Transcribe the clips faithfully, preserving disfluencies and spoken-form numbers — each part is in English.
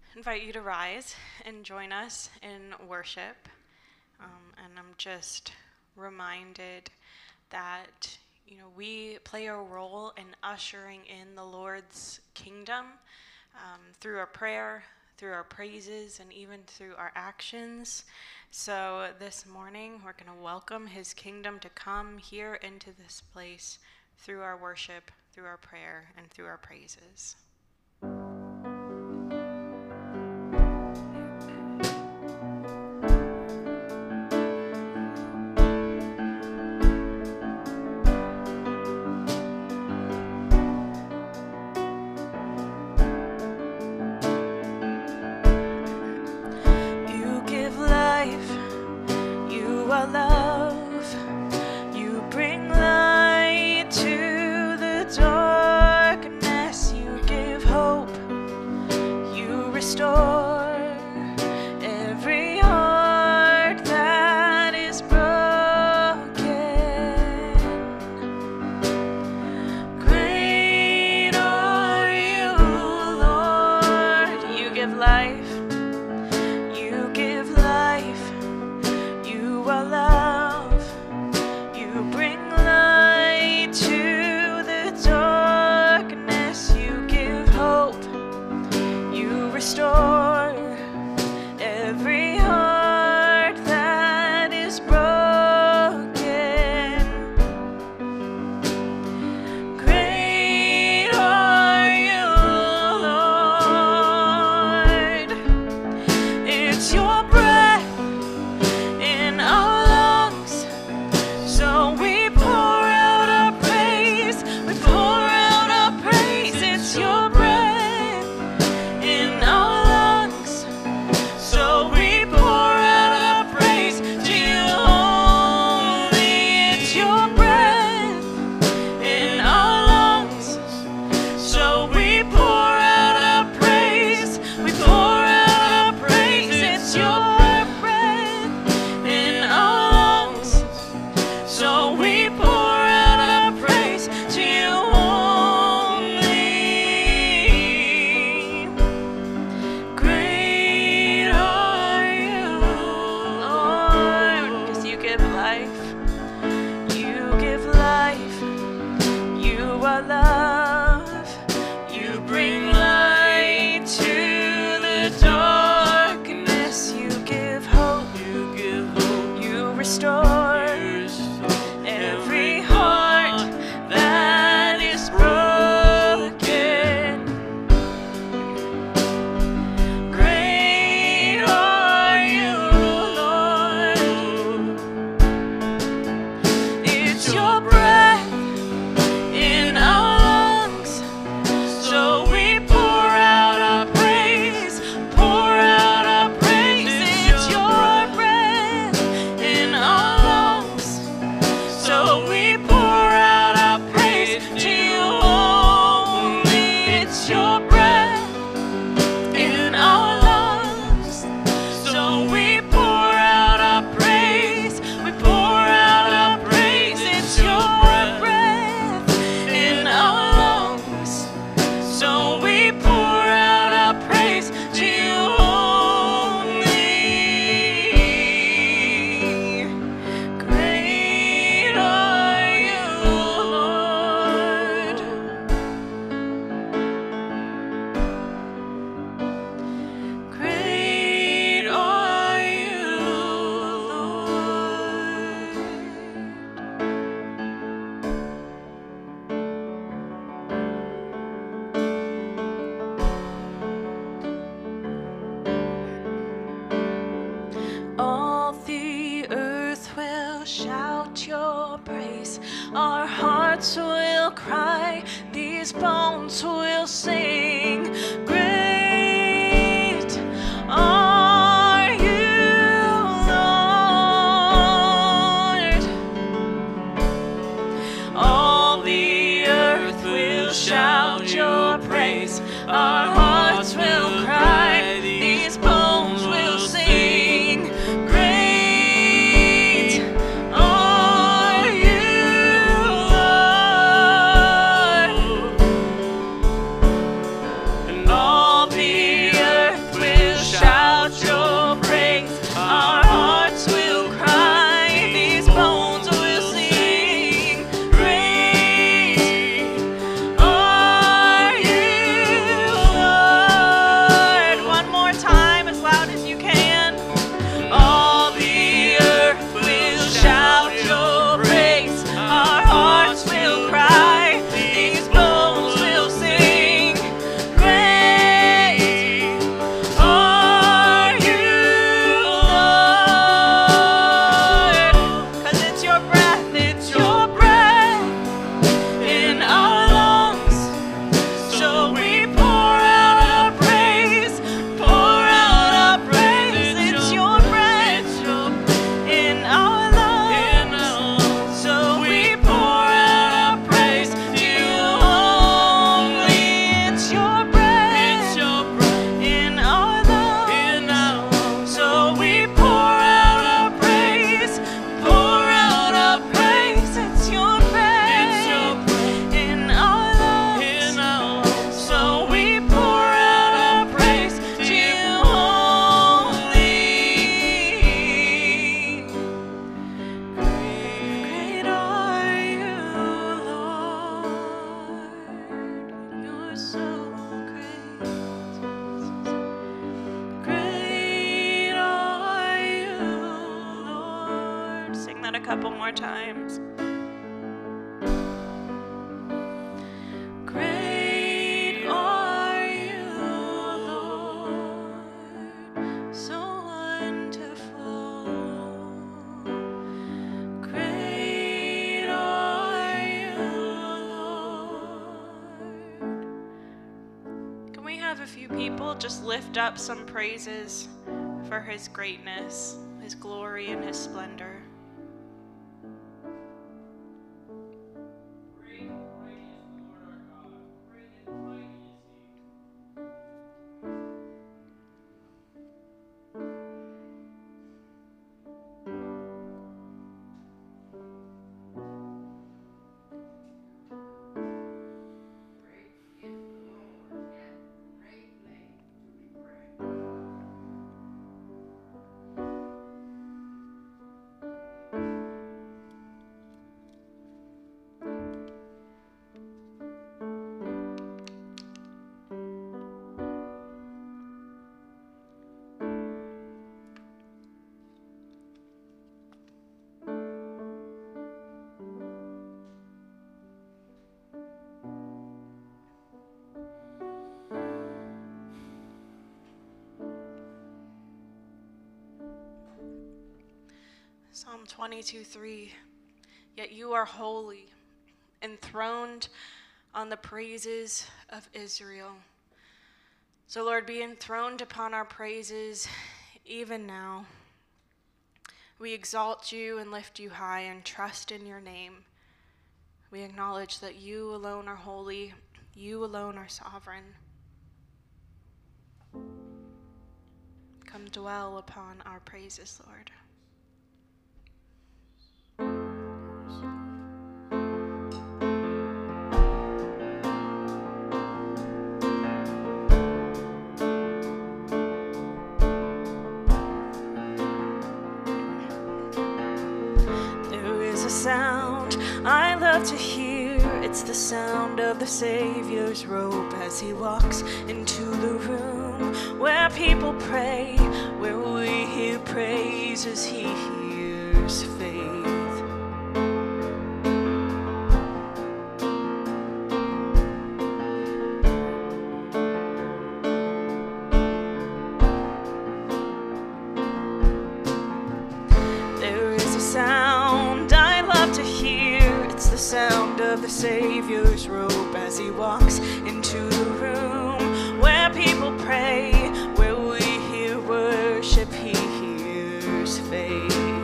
invite you to rise and join us in worship. Um, and I'm just reminded that, you know, we play a role in ushering in the Lord's kingdom um, through our prayer, through our praises, and even through our actions. So this morning, we're going to welcome his kingdom to come here into this place through our worship, through our prayer, and through our praises. You give life, you are love, you bring light to the darkness, you give hope, you restore every heart that is broken. Great are you, Lord. You give life, you give life, you are love, you bring light to the darkness, you give hope, you restore every heart that is broken. Great are you, Lord. It's your breath in our lungs, so we pour out our praise, we pour out our praise. It's your breath in our lungs, so we pour out our praise to you only. It's your breath in our lungs, so we pour out our praise, we pour out our praise. It's your breath in our lungs, so we pour out our praise to you only. Great are you, Lord, 'cause you give life, you give life, you are love, you bring light to the darkness, you give hope, you give hope, you restore every heart that is broken. Great are you, Lord. It's your breath in our lungs, so we pour out our praise, pour out our praise. It's your breath in our lungs, so we pour out our praise to you only. It's your breath in our lungs, so we pour out our praise, we pour out our praise. It's your breath in our lungs, so we pour out our praise to you only. Great are you, Lord. Great are you, Lord. All the earth will shout your praise, our hearts will cry, these bones will sing. Great are you, Lord. All the earth will shout your praise, our hearts will cry, these bones will sing. Great are you, Lord. And all the earth will more times. Great are you, Lord, so wonderful. Great are you, Lord. Can we have a few people just lift up some praises for his greatness, his glory, and his splendor? Psalm twenty-two three, yet you are holy, enthroned on the praises of Israel. So Lord, be enthroned upon our praises even now. We exalt you and lift you high and trust in your name. We acknowledge that you alone are holy, you alone are sovereign. Come dwell upon our praises, Lord. Sound I love to hear, it's the sound of the Savior's robe as he walks into the room where people pray, where we hear praise as he hears faith. There is a sound I love to hear, it's the sound of the Savior's robe as he walks into the room where people pray, where we hear worship, he hears faith.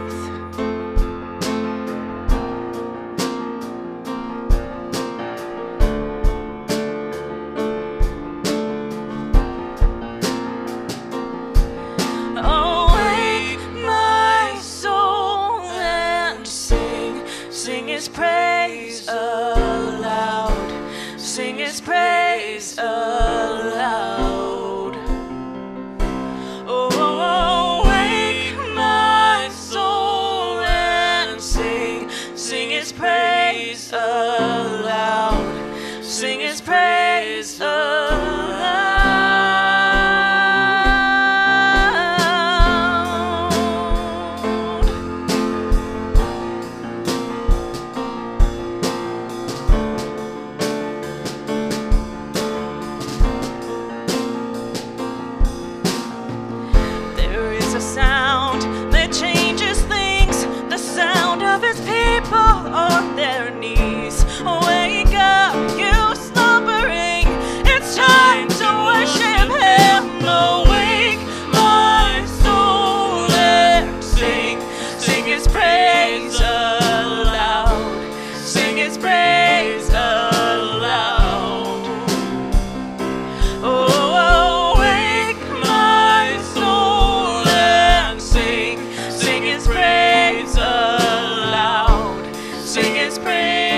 Awake my soul and sing, sing his praise aloud, sing his praise aloud. Oh, awake my soul and sing, sing his praise aloud, sing his praise aloud. There is a sound that changes things, the sound of his people on their knees. Wake up, you slumbering, it's time to worship him. Awake my soul and sing, sing his praise aloud, sing his praise aloud. Oh, awake my soul and sing, sing his praise aloud, sing his praise.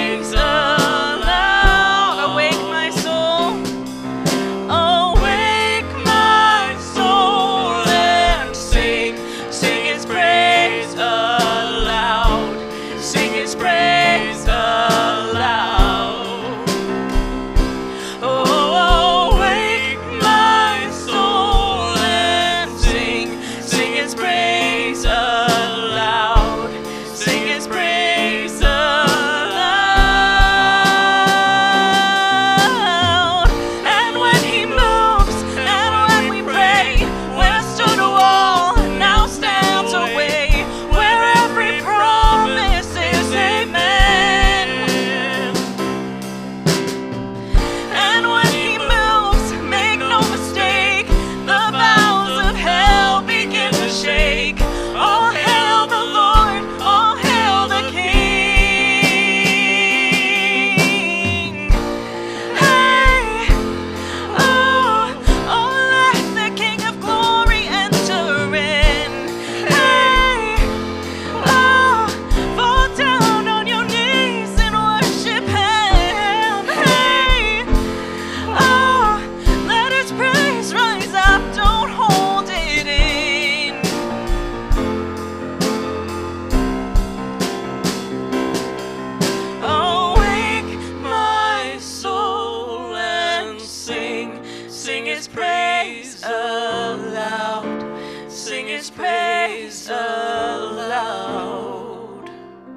His praise aloud.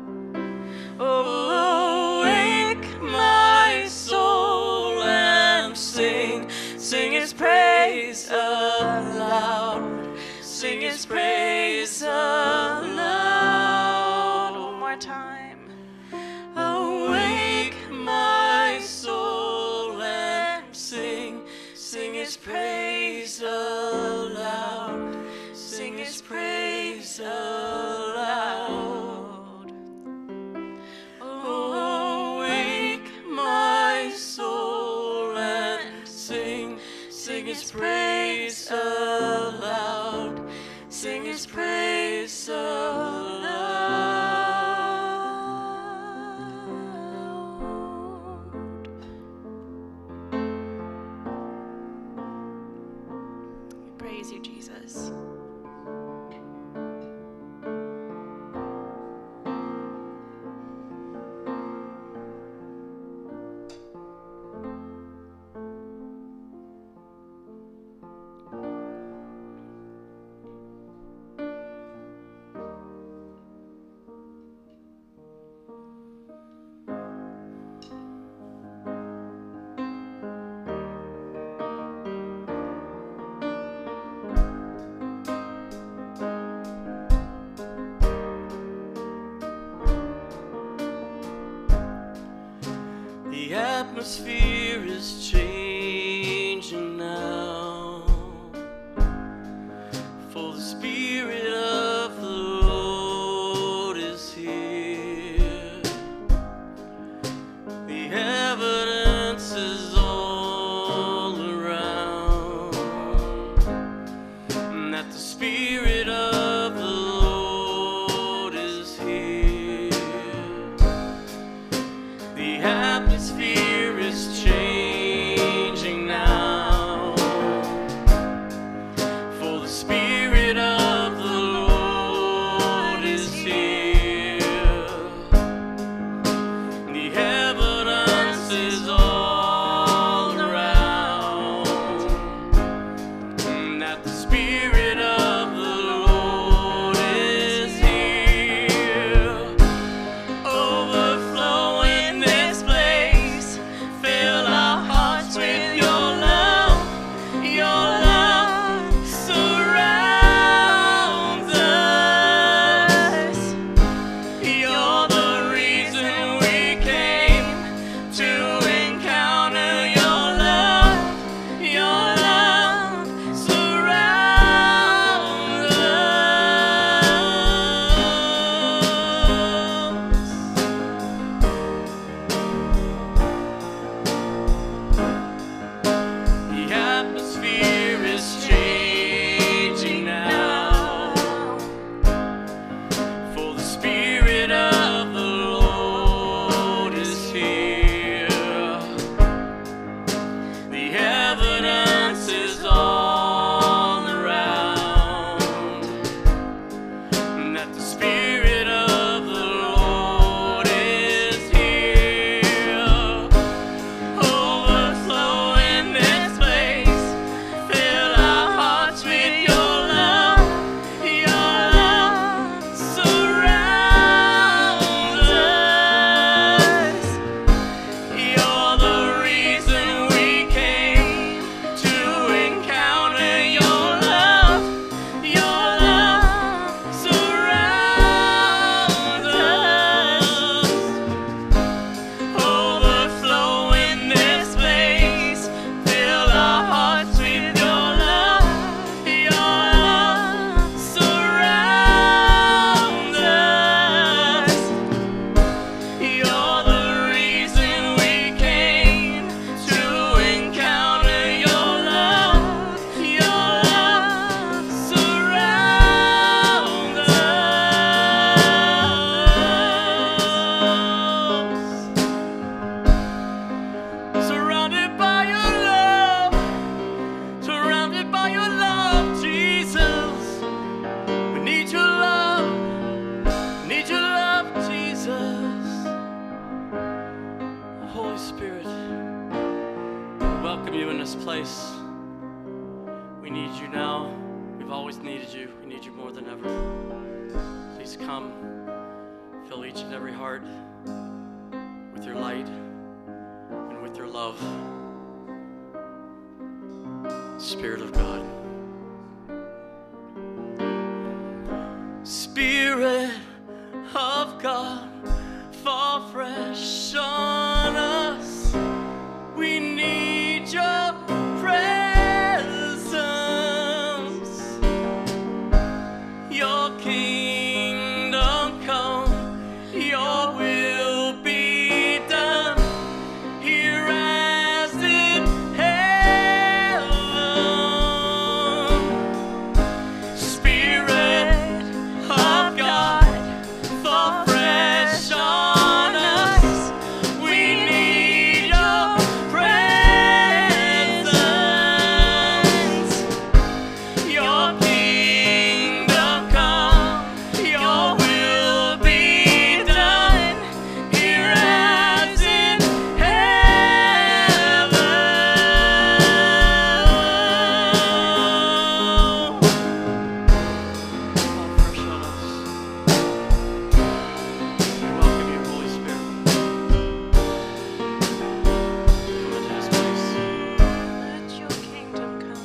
Oh, awake my soul and sing, sing His praise aloud, sing His praise aloud. One more time. Awake my soul and sing, sing His praise aloud, sing His praise aloud. Oh, awake my soul and sing, sing His praise aloud, sing His praise aloud. We praise you, Jesus. The atmosphere is changing now, for the Spirit of the Lord is here. The evidence is all around that the Spirit of the Lord is here. The atmosphere is changing now, for the Spirit of the Lord is here. The evidence is all around that the Spirit of the Lord is here. Overflow in this place, fill our hearts with your love. Your love surrounds us. You're the reason we came to encounter your love. Your love surrounds us. The atmosphere is changing now, for the Spirit of the Lord is here. The evidence is all around that the Spirit of the Lord is here. Overflow in this place, fill our hearts with your love. Your love surrounds us. You're the reason we came to encounter your love. Your love surrounds us. Overflow in this place, fill our hearts with your love. Your love surrounds us. You're the reason we came to encounter your love. Your love surrounds us. Surrounded by your love, surrounded by your love, Jesus. We need your love, need your love, Jesus. Holy Spirit, we welcome you in this place. We need you now. We've we've always needed you. We need you more than ever. Please come, fill each and every heart with your light and with your love. Spirit of God. Spirit of God, fall fresh on us. We need your presence. Your kingdom come, your will be done, here as in heaven. Spirit of God, fall fresh on us. We need your presence. Your kingdom come, your will be done, here as in heaven. Fall fresh on us. We welcome you, Holy Spirit. Come into this place. Let your kingdom come.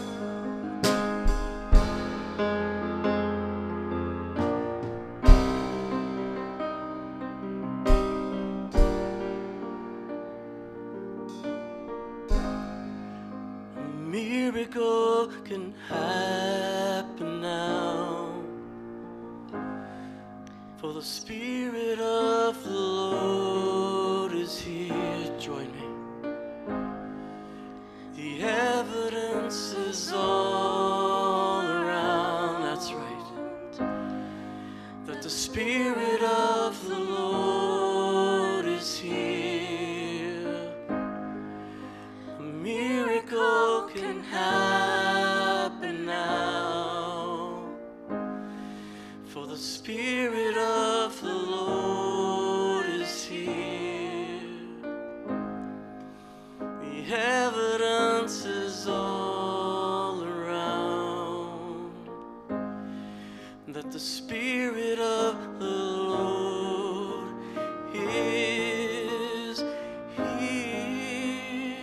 A miracle can happen now, for the Spirit of the Lord is here. Join me. The evidence is all around. That's right. That the Spirit of the Lord is here. A miracle can happen now, for the Spirit of the Lord is here. The evidence is all around that the Spirit of the Lord is here.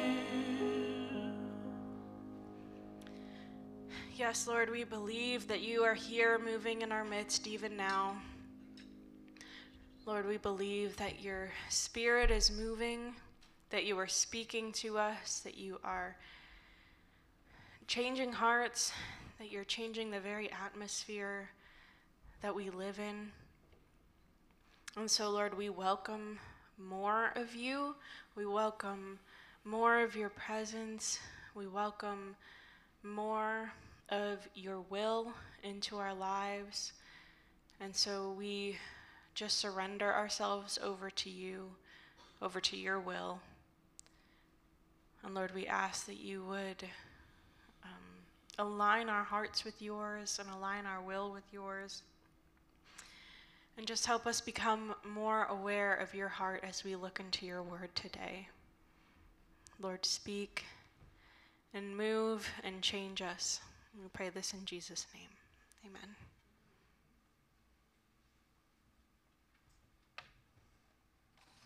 Yes, Lord, we believe that you are here moving in our midst even now. Lord, we believe that your Spirit is moving, that you are speaking to us, that you are changing hearts, that you're changing the very atmosphere that we live in. And so, Lord, we welcome more of you. We welcome more of your presence. We welcome more of your will into our lives. And so we just surrender ourselves over to you, over to your will. And Lord, we ask that you would um, align our hearts with yours and align our will with yours. And just help us become more aware of your heart as we look into your word today. Lord, speak and move and change us. We pray this in Jesus' name. Amen.